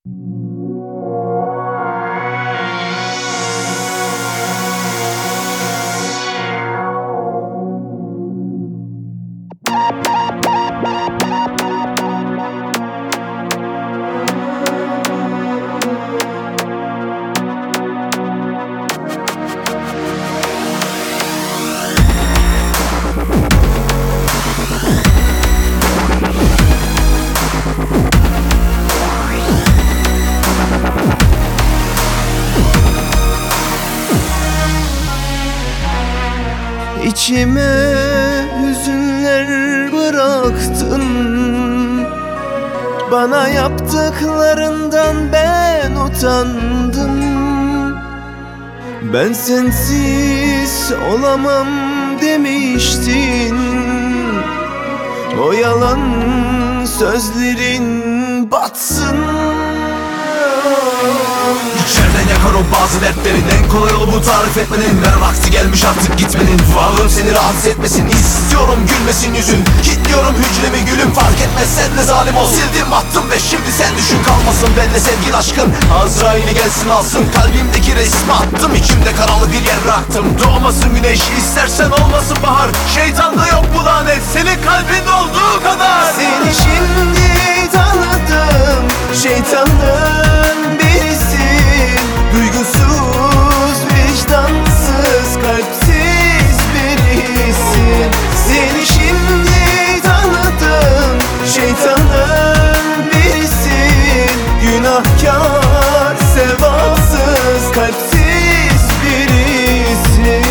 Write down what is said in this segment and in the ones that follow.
İçime hüzünler bıraktın. Bana yaptıklarından ben utandım. Ben sensiz olamam demiştin. O yalan sözlerin batsın. İçeriden yakar o bazı dertlerin. En kolay yolu bu tarif etmenin. Ver vakti gelmiş artık gitmenin. Varlığım seni rahatsız etmesin. İstiyorum gülmesin yüzün. Kilitliyorum hücremi gülüm. Fark etmez sen de zalim ol. Sildim attım ve şimdi sen düşün. Kalmasın benle sevgin aşkın. Azrail'i gelsin alsın. Kalbimdeki resmi attım. İçimde karanlık bir yer bıraktım. Doğmasın güneş istersen olmasın bahar. Şeytanda yok bu lanet. Senin kalbinde olduğu kadar. Seni şimdi tanıdım. Şeytanın birisin. Duygusuz, vicdansız, kalpsiz birisin. Seni şimdi tanıdım. Şeytanın birisin. Günahkar, sevapsız, kalpsiz birisin.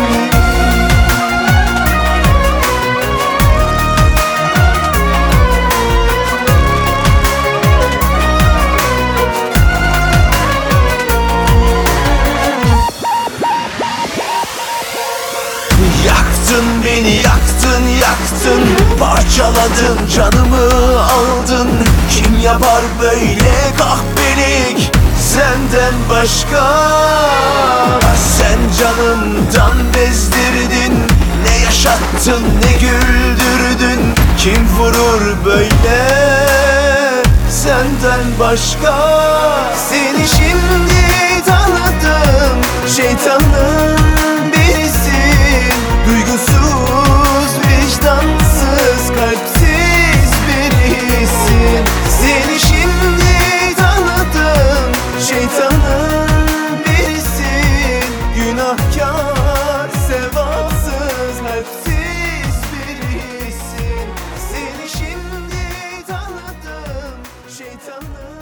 Yaktın beni, yaktın, yaktın. Parçaladın, canımı aldın. Kim yapar böyle kahpelik senden başka? Sen canımdan bezdirdin. Ne yaşattın, ne güldürdün. Kim vurur böyle senden başka? Seni şimdi tanıdım. Şeytanın birisin. Duygusuz, vicdansız, kalpsiz birisin. Seni şimdi tanıdım. Şeytanın birisin. Günahkar, sevapsız, kalpsiz birisin. Seni şimdi tanıdım. Şeytanın